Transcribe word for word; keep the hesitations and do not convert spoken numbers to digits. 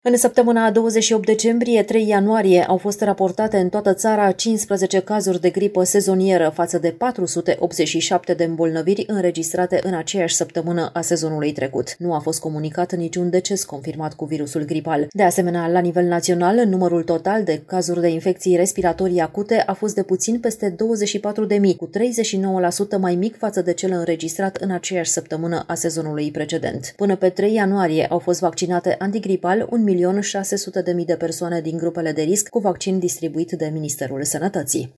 În săptămâna douăzeci și opt decembrie - trei ianuarie au fost raportate în toată țara cincisprezece cazuri de gripă sezonieră față de patru sute optzeci și șapte de îmbolnăviri înregistrate în aceeași săptămână a sezonului trecut. Nu a fost comunicat niciun deces confirmat cu virusul gripal. De asemenea, la nivel național, numărul total de cazuri de infecții respiratorii acute a fost de puțin peste douăzeci și patru de mii, cu treizeci și nouă la sută mai mic față de cel înregistrat în aceeași săptămână a sezonului precedent. Până pe trei ianuarie au fost vaccinate antigripal un milion șase sute de mii de persoane din grupele de risc cu vaccin distribuit de Ministerul Sănătății.